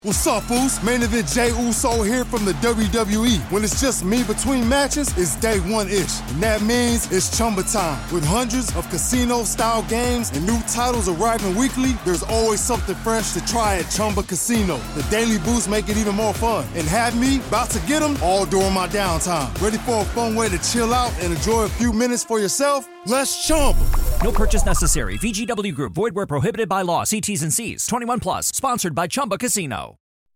What's up, Foos? Main event Jey Uso here from the WWE. When it's just me between matches, it's day one-ish. And that means it's Chumba time. With hundreds of casino-style games and new titles arriving weekly, there's always something fresh to try at Chumba Casino. The daily boosts make it even more fun. And have me about to get them all during my downtime. Ready for a fun way to chill out and enjoy a few minutes for yourself? Let's Chumba. No purchase necessary. VGW Group. Void where prohibited by law. See T's and C's. 21 plus. Sponsored by Chumba Casino.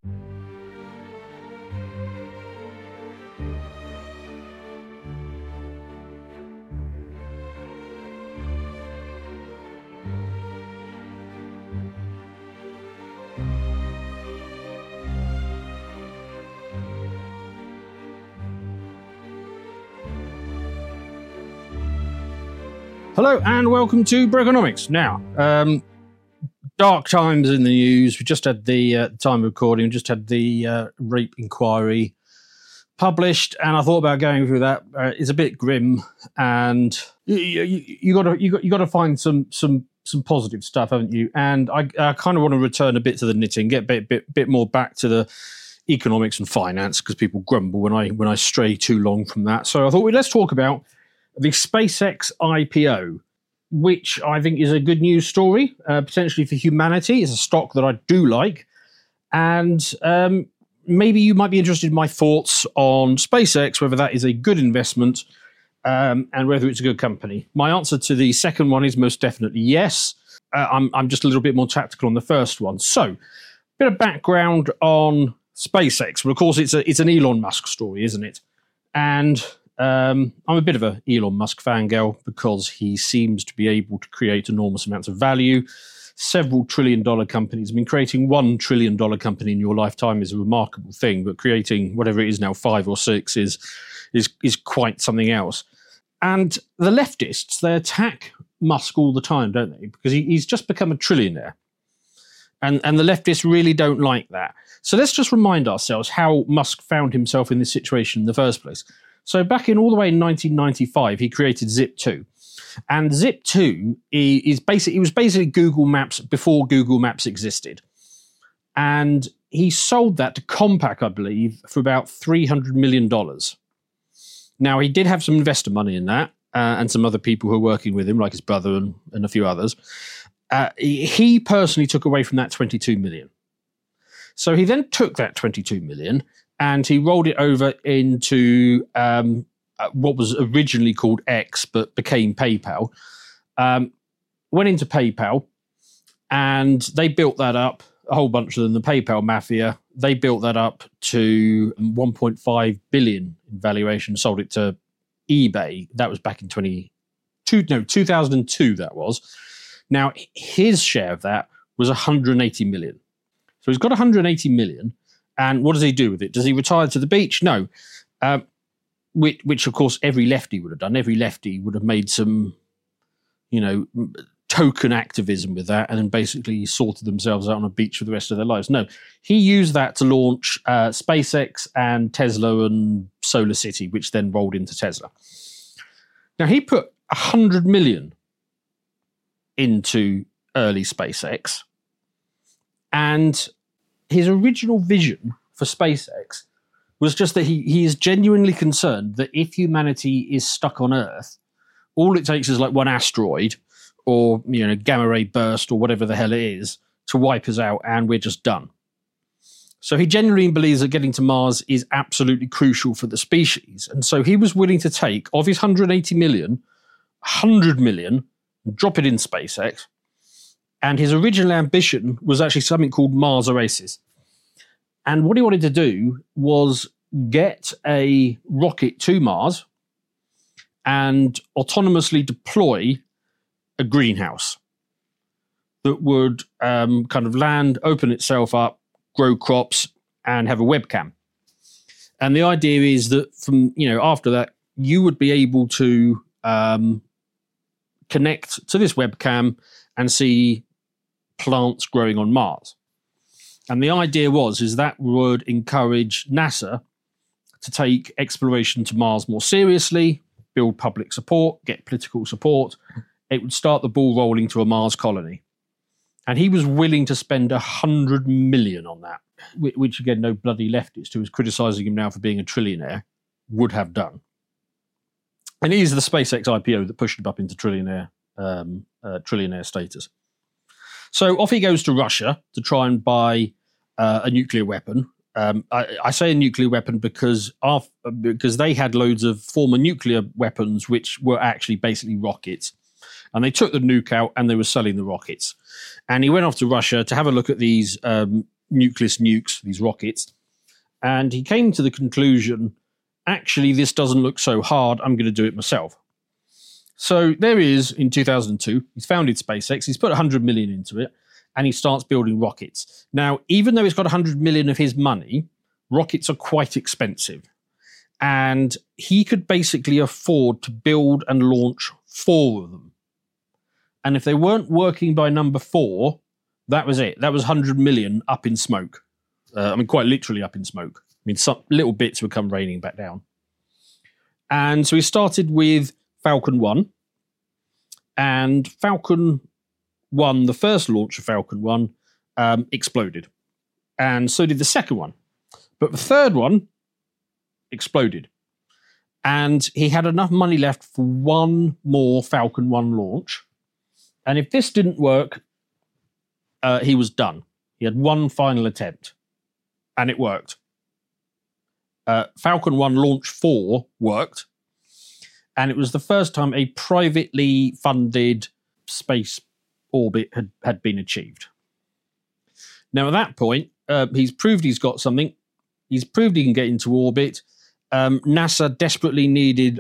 Hello and welcome to Breakonomics. Now, dark times in the news. We just had the time of recording. We just had the rape inquiry published, and I thought about going through that. It's a bit grim, and you got to find some positive stuff, haven't you? And I kind of want to return a bit to the knitting, get a bit more back to the economics and finance, because people grumble when I stray too long from that. So I thought let's talk about the SpaceX IPO, which I think is a good news story, potentially for humanity. It's a stock that I do like. And maybe you might be interested in my thoughts on SpaceX, whether that is a good investment and whether it's a good company. My answer to the second one is most definitely yes. I'm just a little bit more tactical on the first one. So, a bit of background on SpaceX. Well, of course, it's an Elon Musk story, isn't it? And I'm a bit of a Elon Musk fangirl because he seems to be able to create enormous amounts of value. Several trillion-dollar companies. I mean, creating $1 trillion company in your lifetime is a remarkable thing, but creating whatever it is now, 5 or 6, is quite something else. And the leftists, they attack Musk all the time, don't they? Because he's just become a trillionaire. And the leftists really don't like that. So let's just remind ourselves how Musk found himself in this situation in the first place. So back in all the way in 1995, he created Zip2. And Zip2 was basically Google Maps before Google Maps existed. And he sold that to Compaq, I believe, for about $300 million. Now, he did have some investor money in that, and some other people who were working with him, like his brother and a few others. He personally took away from that $22 million. So he then took that $22 million and he rolled it over into what was originally called X, but became PayPal. Went into PayPal, and they built that up, a whole bunch of them, the PayPal mafia. They built that up to 1.5 billion in valuation, sold it to eBay. That was back in 2002, that was. Now, his share of that was 180 million. So he's got 180 million. And what does he do with it? Does he retire to the beach? No. Which, of course, every lefty would have done. Every lefty would have made some, token activism with that and then basically sorted themselves out on a beach for the rest of their lives. No. He used that to launch SpaceX and Tesla and Solar City, which then rolled into Tesla. Now, he put 100 million into early SpaceX, and his original vision for SpaceX was just that he is genuinely concerned that if humanity is stuck on Earth, all it takes is like one asteroid or gamma ray burst or whatever the hell it is to wipe us out, and we're just done. So he genuinely believes that getting to Mars is absolutely crucial for the species, and so he was willing to take of his 180 million, 100 million, drop it in SpaceX. And his original ambition was actually something called Mars Oasis. And what he wanted to do was get a rocket to Mars and autonomously deploy a greenhouse that would kind of land, open itself up, grow crops, and have a webcam. And the idea is that from, after that, you would be able to connect to this webcam and see plants growing on Mars. And the idea is that would encourage NASA to take exploration to Mars more seriously, build public support, get political support. It would start the ball rolling to a Mars colony. And he was willing to spend 100 million on that. which again, no bloody leftist who is criticising him now for being a trillionaire would have done. And it is the SpaceX IPO that pushed him up into trillionaire status. So off he goes to Russia to try and buy a nuclear weapon. I say a nuclear weapon because they had loads of former nuclear weapons, which were actually basically rockets. And they took the nuke out and they were selling the rockets. And he went off to Russia to have a look at these nucleus nukes, these rockets. And he came to the conclusion, actually, this doesn't look so hard. I'm going to do it myself. So there he is in 2002. He's founded SpaceX. He's put 100 million into it. And he starts building rockets. Now, even though he's got 100 million of his money, rockets are quite expensive. And he could basically afford to build and launch 4 of them. And if they weren't working by number 4, that was it. That was 100 million up in smoke. Quite literally up in smoke. Some little bits would come raining back down. And so he started with Falcon 1. And Falcon 1, the first launch of Falcon 1, exploded. And so did the second one. But the third one exploded. And he had enough money left for one more Falcon 1 launch. And if this didn't work, he was done. He had one final attempt. And it worked. Falcon 1 Launch 4 worked. And it was the first time a privately funded space orbit had been achieved. Now, at that point, he's proved he's got something. He's proved he can get into orbit. NASA desperately needed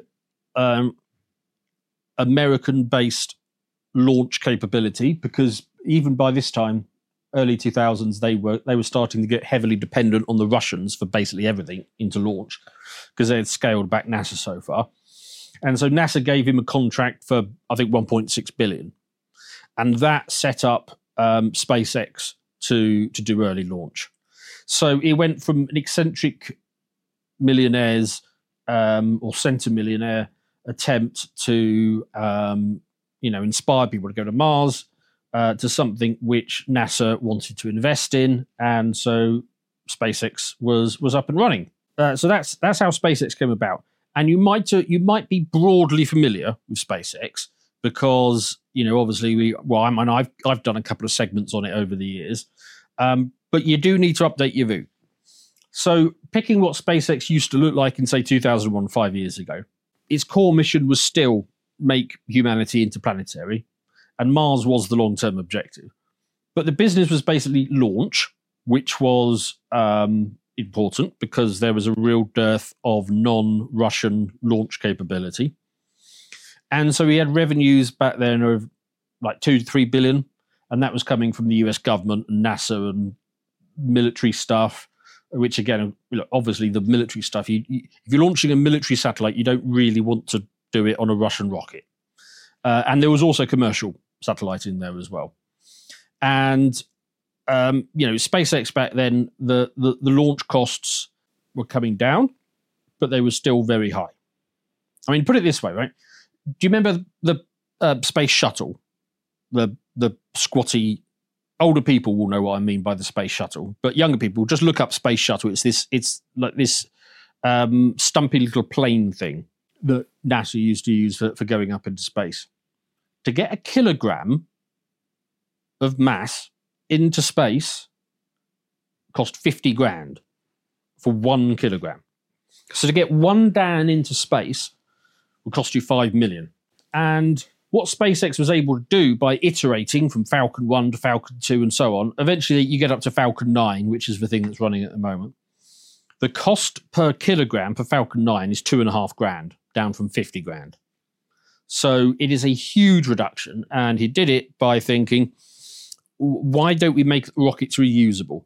American-based launch capability because even by this time, early 2000s, they were starting to get heavily dependent on the Russians for basically everything into launch because they had scaled back NASA so far. And so NASA gave him a contract for, I think, 1.6 billion. And that set up SpaceX to do early launch. So it went from an eccentric millionaires or centimillionaire attempt to, inspire people to go to Mars to something which NASA wanted to invest in. And so SpaceX was up and running. So that's how SpaceX came about. And you might be broadly familiar with SpaceX because, obviously I've done a couple of segments on it over the years, but you do need to update your view. So picking what SpaceX used to look like in, say, 2001, 5 years ago, its core mission was still make humanity interplanetary, and Mars was the long-term objective. But the business was basically launch, which was important because there was a real dearth of non-Russian launch capability. And so we had revenues back then of like 2 to 3 billion, and that was coming from the US government and NASA and military stuff, which again, obviously the military stuff, if you're launching a military satellite, you don't really want to do it on a Russian rocket. And there was also commercial satellite in there as well. And SpaceX back then, the launch costs were coming down, but they were still very high. I mean, put it this way, right? Do you remember the space shuttle? The squatty, older people will know what I mean by the space shuttle, but younger people just look up space shuttle. It's like this stumpy little plane thing that NASA used to use for going up into space. To get a kilogram of mass into space cost 50 grand for 1 kilogram. So to get one Dan into space will cost you 5 million. And what SpaceX was able to do by iterating from Falcon 1 to Falcon 2 and so on, eventually you get up to Falcon 9, which is the thing that's running at the moment. The cost per kilogram for Falcon 9 is 2.5 grand, down from 50 grand. So it is a huge reduction. And he did it by thinking, why don't we make rockets reusable?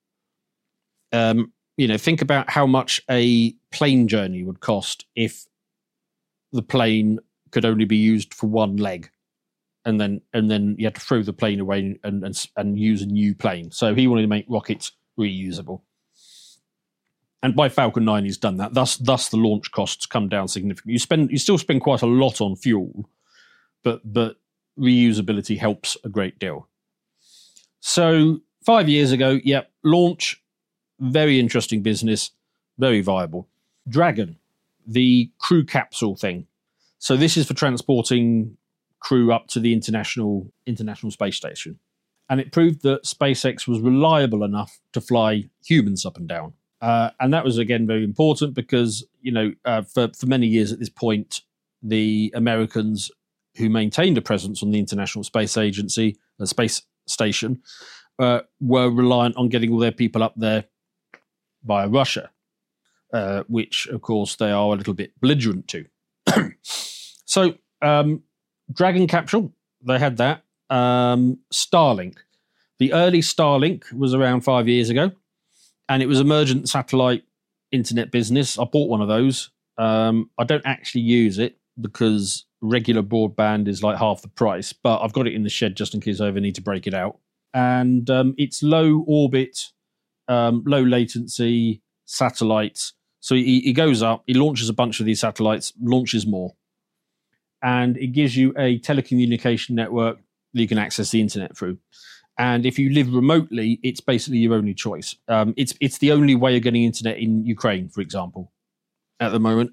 Think about how much a plane journey would cost if the plane could only be used for one leg, and then you had to throw the plane away and use a new plane. So he wanted to make rockets reusable. And by Falcon 9, he's done that. Thus the launch costs come down significantly. You still spend quite a lot on fuel, but reusability helps a great deal. So 5 years ago, launch very interesting business, very viable. Dragon, the crew capsule thing. So this is for transporting crew up to the International Space Station. And it proved that SpaceX was reliable enough to fly humans up and down. And that was, again, very important because, for many years at this point, the Americans who maintained a presence on the International Space Agency, the Space Station, were reliant on getting all their people up there via Russia, which, of course, they are a little bit belligerent to. So, Dragon capsule, they had that. Starlink. The early Starlink was around 5 years ago, and it was emergent satellite internet business. I bought one of those. I don't actually use it because regular broadband is like half the price, but I've got it in the shed just in case I ever need to break it out. And it's low orbit, low latency satellites. So he goes up, he launches a bunch of these satellites, launches more. And it gives you a telecommunication network that you can access the internet through. And if you live remotely, it's basically your only choice. It's the only way of getting internet in Ukraine, for example, at the moment.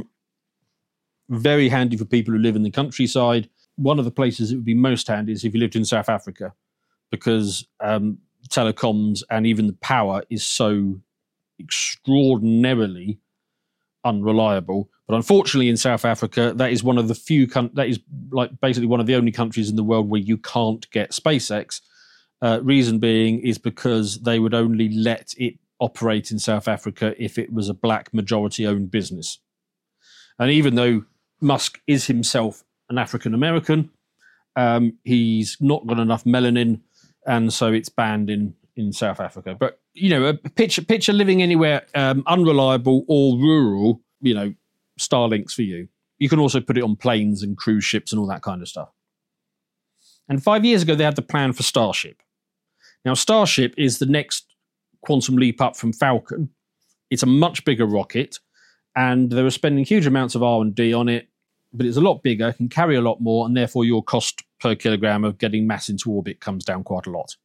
Very handy for people who live in the countryside. One of the places it would be most handy is if you lived in South Africa, because telecoms and even the power is so extraordinarily unreliable. But unfortunately, in South Africa, that is one of the few. That is like basically one of the only countries in the world where you can't get SpaceX. Reason being is because they would only let it operate in South Africa if it was a black majority-owned business. And even though Musk is himself an African American, he's not got enough melanin, and so it's banned in South Africa. But picture living anywhere unreliable or rural. Starlink's for you. You can also put it on planes and cruise ships and all that kind of stuff. And 5 years ago, they had the plan for Starship. Now, Starship is the next quantum leap up from Falcon. It's a much bigger rocket, and they were spending huge amounts of R&D on it, but it's a lot bigger, can carry a lot more, and therefore your cost per kilogram of getting mass into orbit comes down quite a lot.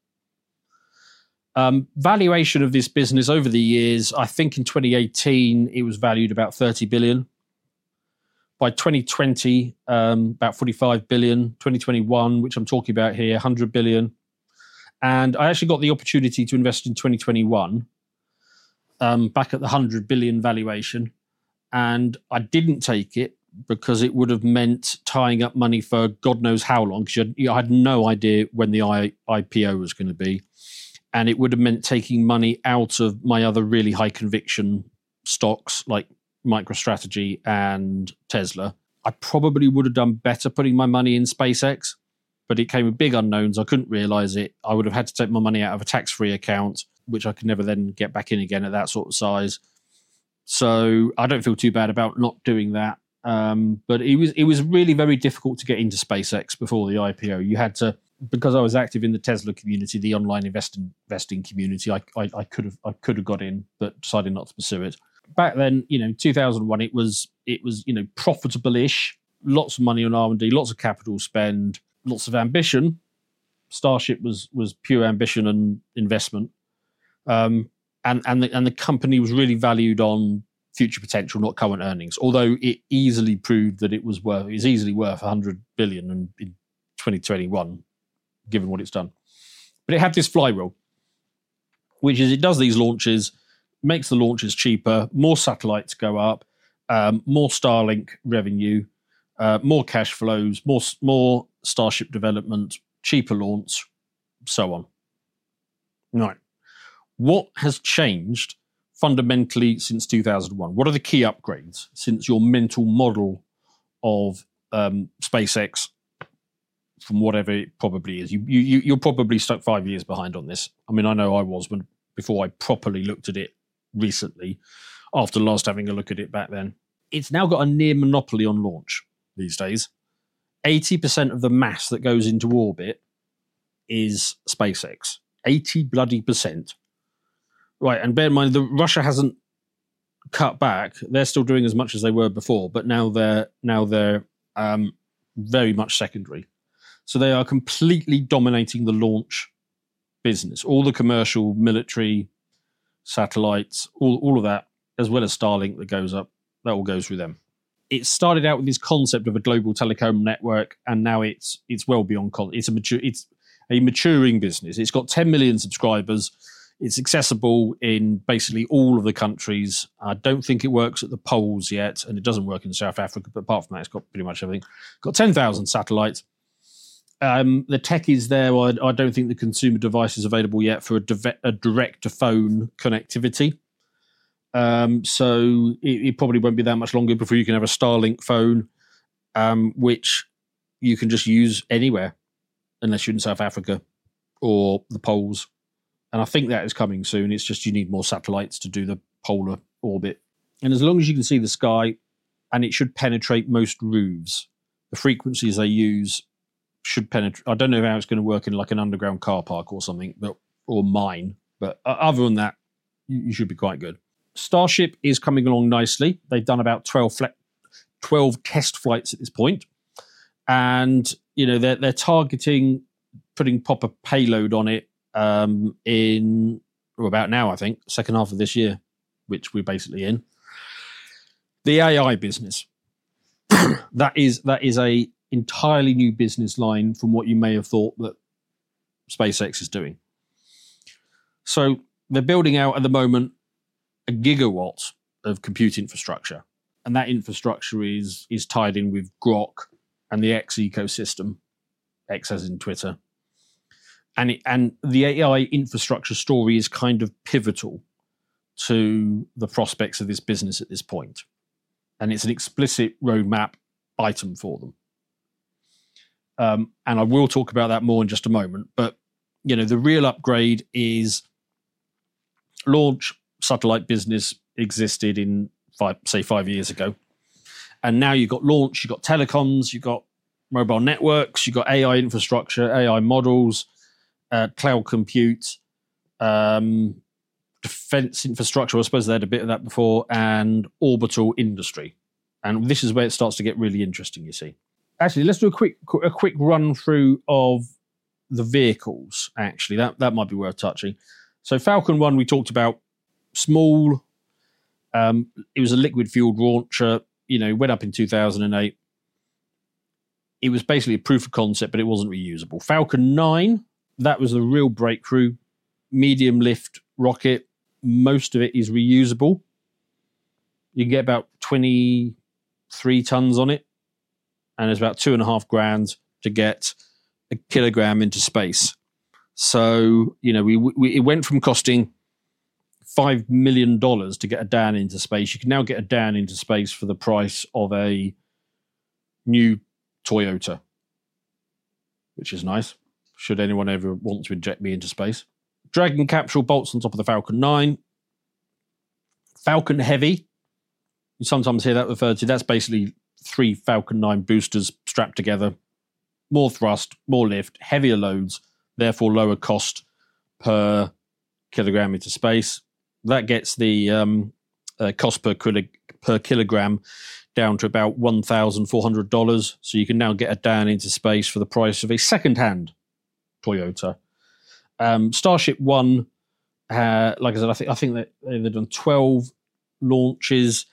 Valuation of this business over the years, I think in 2018, it was valued about 30 billion. By 2020, about 45 billion. 2021, which I'm talking about here, 100 billion. And I actually got the opportunity to invest in 2021, back at the 100 billion valuation. And I didn't take it because it would have meant tying up money for God knows how long, because I had no idea when the IPO was going to be. And it would have meant taking money out of my other really high conviction stocks like MicroStrategy and Tesla. I probably would have done better putting my money in SpaceX, but it came with big unknowns. I couldn't realize it. I would have had to take my money out of a tax-free account, which I could never then get back in again at that sort of size. So I don't feel too bad about not doing that. But it was really very difficult to get into SpaceX before the IPO. You had to, because I was active in the Tesla community, the online investing community, I could have got in, but decided not to pursue it. Back then, 2001, it was profitable-ish, lots of money on R&D, lots of capital spend, lots of ambition. Starship was pure ambition and investment, and the company was really valued on future potential, not current earnings. Although it easily proved that it was easily worth 100 billion in 2021, given what it's done. But it had this flywheel, which is it does these launches, makes the launches cheaper, more satellites go up, more Starlink revenue, more cash flows, more Starship development, cheaper launch, so on. Right. What has changed fundamentally since 2001? What are the key upgrades since your mental model of SpaceX, from whatever it probably is? You're probably stuck 5 years behind on this. I mean, I know I was before I properly looked at it recently, after last having a look at it back then. It's now got a near monopoly on launch these days. 80% of the mass that goes into orbit is SpaceX. 80% Right, and bear in mind, Russia hasn't cut back. They're still doing as much as they were before, but now they're very much secondary. So they are completely dominating the launch business. All the commercial, military, satellites, all of that, as well as Starlink that goes up, that all goes through them. It started out with this concept of a global telecom network, and now it's well beyond. It's a maturing business. It's got 10 million subscribers. It's accessible in basically all of the countries. I don't think it works at the poles yet, and it doesn't work in South Africa. But apart from that, it's got pretty much everything. Got 10,000 satellites. The tech is there. I don't think the consumer device is available yet for a direct-to-phone connectivity. So it probably won't be that much longer before you can have a Starlink phone, which you can just use anywhere, unless you're in South Africa or the poles. And I think that is coming soon. It's just you need more satellites to do the polar orbit. And as long as you can see the sky, and it should penetrate most roofs, the frequencies they use should penetrate. I don't know how it's going to work in like an underground car park or something, or mine. But other than that, you should be quite good. Starship is coming along nicely. They've done about 12 test flights at this point. And, they're targeting putting proper payload on it in about now, I think, second half of this year, which we're basically in. The AI business. that is a entirely new business line from what you may have thought that SpaceX is doing. So they're building out at the moment a gigawatt of compute infrastructure. And that infrastructure is tied in with Grok and the X ecosystem, X as in Twitter. And the AI infrastructure story is kind of pivotal to the prospects of this business at this point. And it's an explicit roadmap item for them. And I will talk about that more in just a moment. But, the real upgrade is launch satellite business existed in 5 years ago. And now you've got launch, you've got telecoms, you've got mobile networks, you've got AI infrastructure, AI models, cloud compute, defense infrastructure. I suppose they had a bit of that before, and orbital industry. And this is where it starts to get really interesting, you see. Actually, let's do a quick run through of the vehicles, actually. That might be worth touching. So Falcon 1, we talked about, small. It was a liquid-fueled launcher. Went up in 2008. It was basically a proof of concept, but it wasn't reusable. Falcon 9, that was a real breakthrough. Medium lift rocket. Most of it is reusable. You can get about 23 tons on it, and it's about $2,500 to get a kilogram into space. So, it went from costing $5 million to get a Dan into space. You can now get a Dan into space for the price of a new Toyota, which is nice. Should anyone ever want to inject me into space. Dragon capsule bolts on top of the Falcon 9. Falcon Heavy. You sometimes hear that referred to. That's basically 3 Falcon 9 boosters strapped together. More thrust, more lift, heavier loads, therefore lower cost per kilogram into space. That gets the cost per kilogram down to about $1,400. So you can now get a Dan into space for the price of a second-hand Toyota. Starship 1, like I said, I think that they've done 12 launches,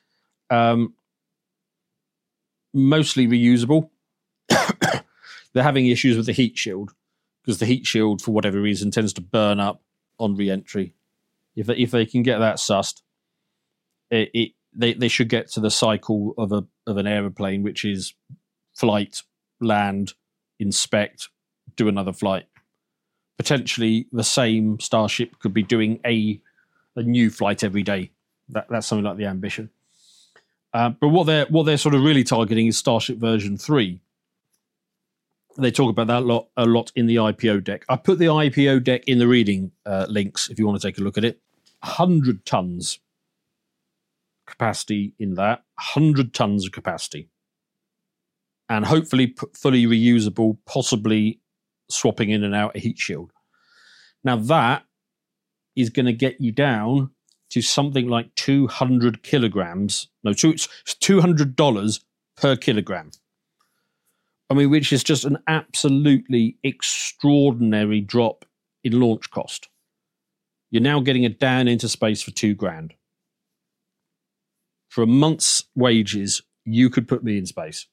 mostly reusable. They're having issues with the heat shield because the heat shield, for whatever reason, tends to burn up on re-entry. If they can get that sussed, they should get to the cycle of an aeroplane, which is flight, land, inspect, do another flight. Potentially, the same Starship could be doing a new flight every day. That's something like the ambition. But what they're sort of really targeting is Starship version 3. They talk about that a lot in the IPO deck. I put the IPO deck in the reading links if you want to take a look at it. 100 tons capacity in that. 100 tons of capacity. And hopefully fully reusable, possibly swapping in and out a heat shield. Now that is going to get you down to something like 200 kilograms. No, $200 per kilogram. I mean, which is just an absolutely extraordinary drop in launch cost. You're now getting it down into space for $2,000. For a month's wages, you could put me in space.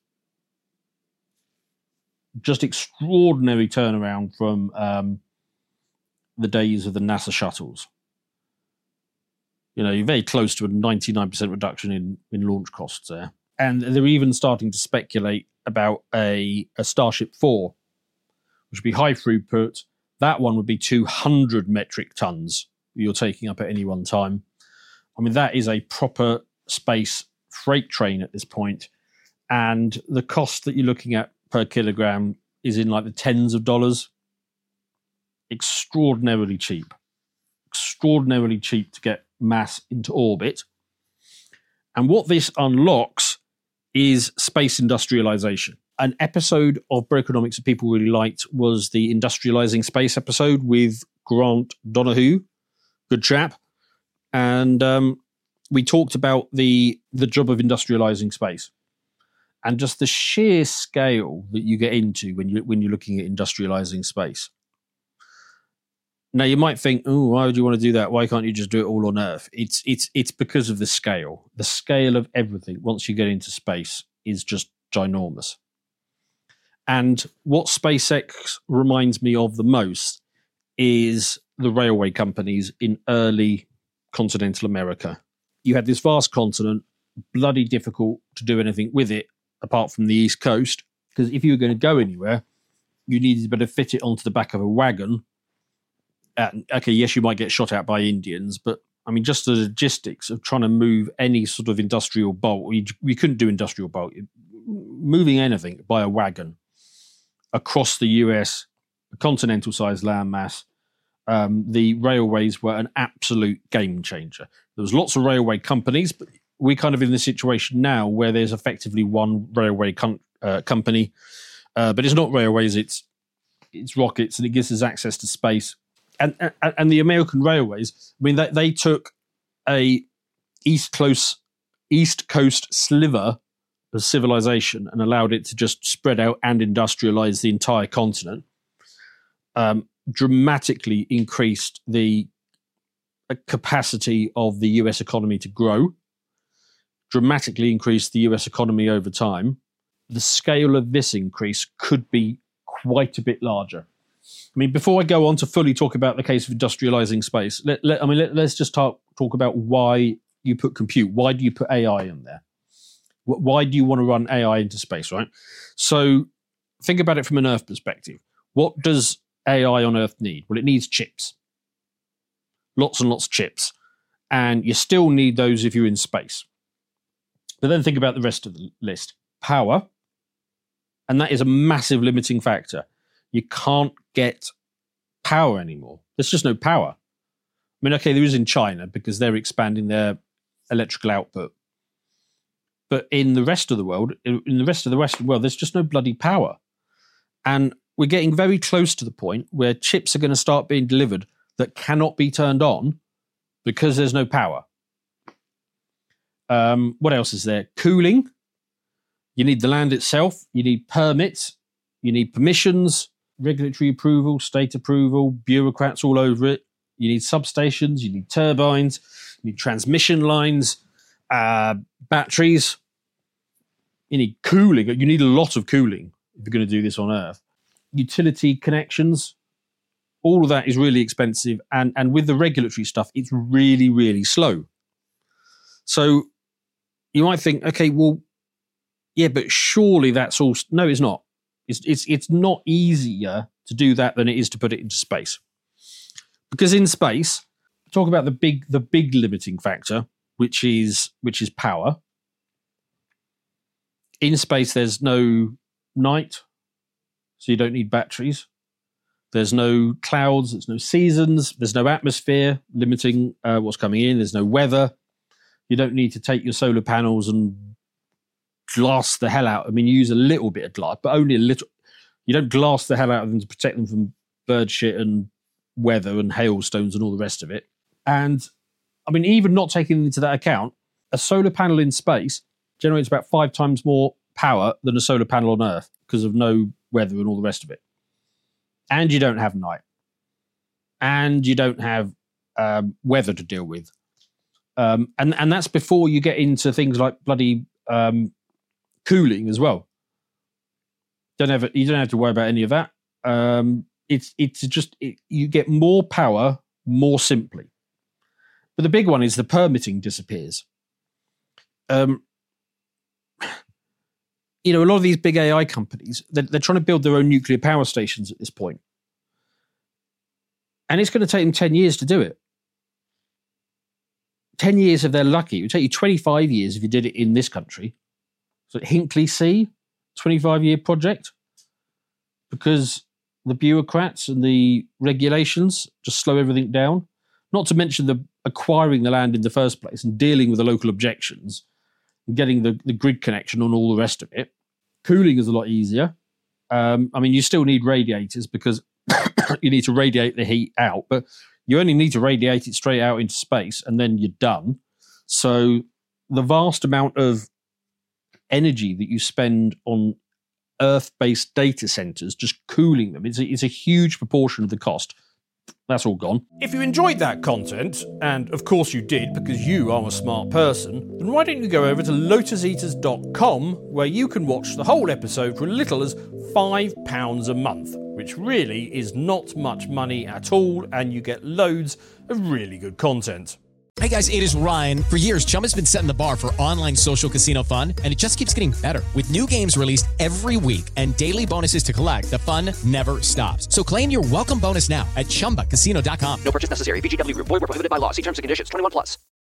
Just extraordinary turnaround from the days of the NASA shuttles. You know, you're very close to a 99% reduction in launch costs there. And they're even starting to speculate about a Starship 4, which would be high throughput. That one would be 200 metric tons you're taking up at any one time. I mean, that is a proper space freight train at this point. And the cost that you're looking at per kilogram is in like the tens of dollars. Extraordinarily cheap. Extraordinarily cheap to get mass into orbit. And what this unlocks is space industrialization. An episode of Brokenomics that people really liked was the Industrializing Space episode with Grant Donahue. Good chap. And we talked about the job of industrializing space and just the sheer scale that you get into when you're looking at industrializing space. Now, you might think, oh, why would you want to do that? Why can't you just do it all on Earth? It's because of the scale. The scale of everything, once you get into space, is just ginormous. And what SpaceX reminds me of the most is the railway companies in early continental America. You had this vast continent, bloody difficult to do anything with it, apart from the East Coast, because if you were going to go anywhere, you needed to be able to fit it onto the back of a wagon. Okay, yes, you might get shot at by Indians, but I mean, just the logistics of trying to move any sort of industrial bulk, we couldn't do industrial bulk. Moving anything by a wagon across the US, a continental-sized landmass, the railways were an absolute game changer. There was lots of railway companies, but we're kind of in the situation now where there's effectively one railway company, but it's not railways, it's rockets, and it gives us access to space. And the American railways, I mean, they took a East Coast sliver of civilization and allowed it to just spread out and industrialize the entire continent. Dramatically increased the capacity of the US economy to grow. Dramatically increased the US economy over time. The scale of this increase could be quite a bit larger. I mean, before I go on to fully talk about the case of industrializing space, let's just talk about why you put compute. Why do you put AI in there? Why do you want to run AI into space, right? So think about it from an Earth perspective. What does AI on Earth need? Well, it needs chips. Lots and lots of chips. And you still need those if you're in space. But then think about the rest of the list. Power. And that is a massive limiting factor. You can't get power anymore. There's just no power. I mean, okay, there is in China because they're expanding their electrical output. But in the rest of the world, there's just no bloody power. And we're getting very close to the point where chips are going to start being delivered that cannot be turned on because there's no power. What else is there? Cooling. You need the land itself. You need permits. You need permissions, regulatory approval, state approval, bureaucrats all over it. You need substations. You need turbines. You need transmission lines, batteries. You need cooling. You need a lot of cooling if you're going to do this on Earth. Utility connections. All of that is really expensive. And with the regulatory stuff, it's really, really slow. So you might think, okay, well, yeah, but surely that's all. No, it's not. It's not easier to do that than it is to put it into space. Because in space, talk about the big limiting factor, which is power. In space, there's no night, so you don't need batteries. There's no clouds, there's no seasons, there's no atmosphere limiting what's coming in, there's no weather. You don't need to take your solar panels and glass the hell out. I mean, you use a little bit of glass, but only a little. You don't glass the hell out of them to protect them from bird shit and weather and hailstones and all the rest of it. And I mean, even not taking into that account, a solar panel in space generates about 5 times more power than a solar panel on Earth because of no weather and all the rest of it. And you don't have night. And you don't have weather to deal with. And that's before you get into things like bloody cooling as well. You don't have to worry about any of that. It's just you get more power more simply. But the big one is the permitting disappears. A lot of these big AI companies, they're trying to build their own nuclear power stations at this point. And it's going to take them 10 years to do it. 10 years if they're lucky. It would take you 25 years if you did it in this country. So Hinkley C, 25-year project, because the bureaucrats and the regulations just slow everything down. Not to mention the acquiring the land in the first place and dealing with the local objections and getting the grid connection and all the rest of it. Cooling is a lot easier. You still need radiators because you need to radiate the heat out, but you only need to radiate it straight out into space and then you're done. So the vast amount of energy that you spend on Earth-based data centers, just cooling them, it's a huge proportion of the cost. That's all gone. If you enjoyed that content, and of course you did because you are a smart person, then why don't you go over to lotuseaters.com where you can watch the whole episode for as little as £5 a month, which really is not much money at all, and you get loads of really good content. Hey guys, it is Ryan. For years, Chumba's been setting the bar for online social casino fun, and it just keeps getting better. With new games released every week and daily bonuses to collect, the fun never stops. So claim your welcome bonus now at ChumbaCasino.com. No purchase necessary. VGW Group. Void where prohibited by law. See terms and conditions. 21+.